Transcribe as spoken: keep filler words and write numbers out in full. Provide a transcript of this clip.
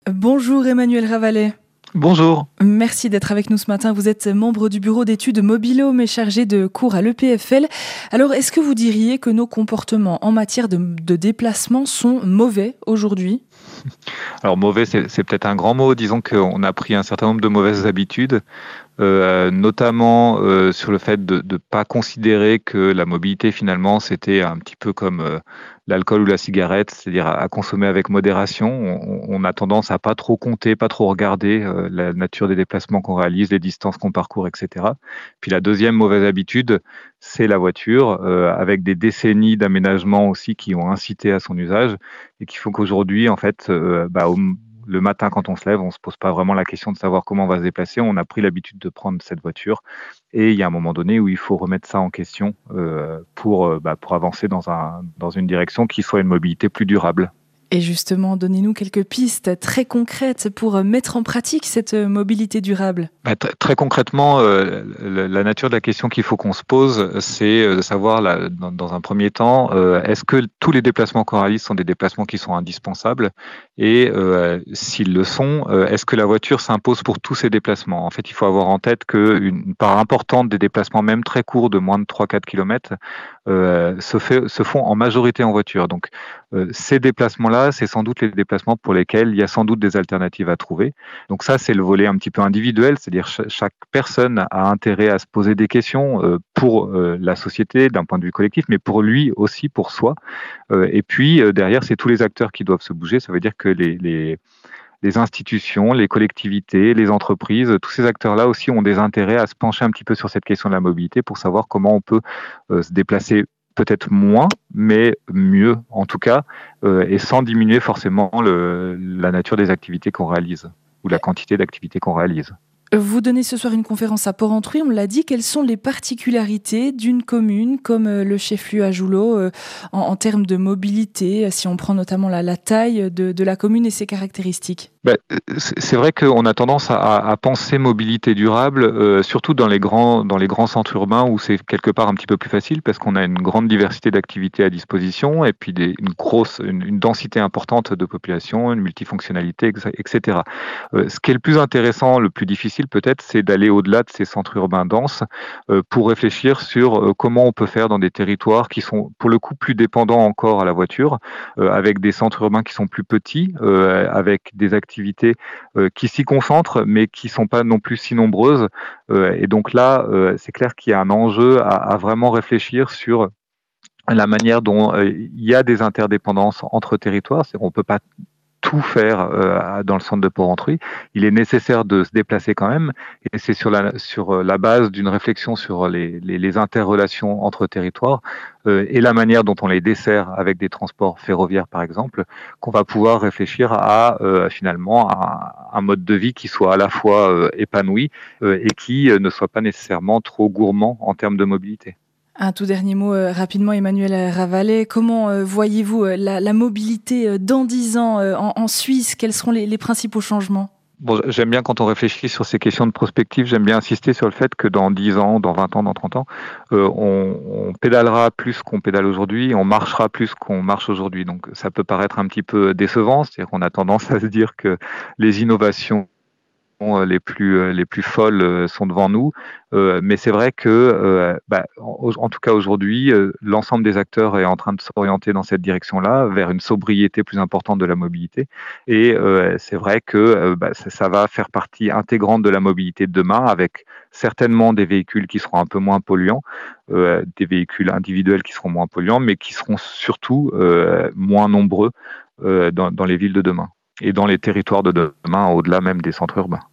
Bonjour Emmanuel Ravalet. Bonjour. Merci d'être avec nous ce matin. Vous êtes membre du bureau d'études Mobilhome et chargé de cours à l'E P F L. Alors, est-ce que vous diriez que nos comportements en matière de, de déplacement sont mauvais aujourd'hui ? Alors mauvais, c'est, c'est peut-être un grand mot. Disons qu'on a pris un certain nombre de mauvaises habitudes, euh, notamment euh, sur le fait de ne pas considérer que la mobilité, finalement, c'était un petit peu comme euh, l'alcool ou la cigarette, c'est-à-dire à, à consommer avec modération. On, on a tendance à pas trop compter, pas trop regarder euh, la nature des déplacements qu'on réalise, les distances qu'on parcourt, et cetera. Puis la deuxième mauvaise habitude, c'est la voiture, euh, avec des décennies d'aménagement aussi qui ont incité à son usage et qui font qu'aujourd'hui, en fait, euh, bah, au, le matin, quand on se lève, on ne se pose pas vraiment la question de savoir comment on va se déplacer. On a pris l'habitude de prendre cette voiture et il y a un moment donné où il faut remettre ça en question euh, pour, euh, bah, pour avancer dans, un, dans une direction qui soit une mobilité plus durable. Et justement, donnez-nous quelques pistes très concrètes pour mettre en pratique cette mobilité durable. Bah, t- très concrètement, euh, la, la nature de la question qu'il faut qu'on se pose, c'est de savoir, là, dans, dans un premier temps, euh, est-ce que tous les déplacements qu'on réalise sont des déplacements qui sont indispensables? Et euh, s'ils le sont, euh, est-ce que la voiture s'impose pour tous ces déplacements? En fait, il faut avoir en tête qu'une part importante des déplacements, même très courts, de moins de trois à quatre kilomètres, euh, se, fait, se font en majorité en voiture. Donc, euh, ces déplacements-là, c'est sans doute les déplacements pour lesquels il y a sans doute des alternatives à trouver. Donc ça, c'est le volet un petit peu individuel, c'est-à-dire ch- chaque personne a intérêt à se poser des questions euh, pour euh, la société d'un point de vue collectif, mais pour lui aussi, pour soi. Euh, et puis euh, derrière, c'est tous les acteurs qui doivent se bouger. Ça veut dire que les, les, les institutions, les collectivités, les entreprises, tous ces acteurs-là aussi ont des intérêts à se pencher un petit peu sur cette question de la mobilité pour savoir comment on peut euh, se déplacer peut-être moins, mais mieux en tout cas, euh, et sans diminuer forcément le, la nature des activités qu'on réalise ou la quantité d'activités qu'on réalise. Vous donnez ce soir une conférence à Port-Entruy, on l'a dit. Quelles sont les particularités d'une commune comme le chef-lieu à Joulot euh, en, en termes de mobilité, si on prend notamment la, la taille de, de la commune et ses caractéristiques ? Ben, c'est vrai qu'on a tendance à, à penser mobilité durable, euh, surtout dans les grands dans les grands centres urbains où c'est quelque part un petit peu plus facile parce qu'on a une grande diversité d'activités à disposition et puis des, une grosse une, une densité importante de population, une multifonctionnalité, et cetera. Euh, ce qui est le plus intéressant, le plus difficile peut-être, c'est d'aller au-delà de ces centres urbains denses euh, pour réfléchir sur euh, comment on peut faire dans des territoires qui sont pour le coup plus dépendants encore à la voiture, euh, avec des centres urbains qui sont plus petits, euh, avec des activités activités euh, qui s'y concentrent, mais qui ne sont pas non plus si nombreuses. Euh, et donc là, euh, c'est clair qu'il y a un enjeu à, à vraiment réfléchir sur la manière dont euh, il y a des interdépendances entre territoires. C'est-à-dire qu'on ne peut pas tout faire euh, dans le centre de Port-Entruy. Il est nécessaire de se déplacer quand même, et c'est sur la, sur la base d'une réflexion sur les, les, les interrelations entre territoires euh, et la manière dont on les dessert avec des transports ferroviaires, par exemple, qu'on va pouvoir réfléchir à euh, finalement à un mode de vie qui soit à la fois euh, épanoui euh, et qui euh, ne soit pas nécessairement trop gourmand en termes de mobilité. Un tout dernier mot euh, rapidement, Emmanuel Ravalet. Comment euh, voyez-vous euh, la, la mobilité euh, dans dix ans euh, en, en Suisse ? Quels seront les, les principaux changements ? Bon, j'aime bien quand on réfléchit sur ces questions de prospective, j'aime bien insister sur le fait que dans dix ans, dans vingt ans, dans trente ans, euh, on, on pédalera plus qu'on pédale aujourd'hui, on marchera plus qu'on marche aujourd'hui. Donc ça peut paraître un petit peu décevant, c'est-à-dire qu'on a tendance à se dire que les innovations les plus les plus folles sont devant nous, euh, mais c'est vrai que euh, bah, en, en tout cas aujourd'hui, euh, l'ensemble des acteurs est en train de s'orienter dans cette direction-là, vers une sobriété plus importante de la mobilité, et euh, c'est vrai que euh, bah, ça, ça va faire partie intégrante de la mobilité de demain, avec certainement des véhicules qui seront un peu moins polluants, euh, des véhicules individuels qui seront moins polluants, mais qui seront surtout euh, moins nombreux euh, dans, dans les villes de demain et dans les territoires de demain, au-delà même des centres urbains.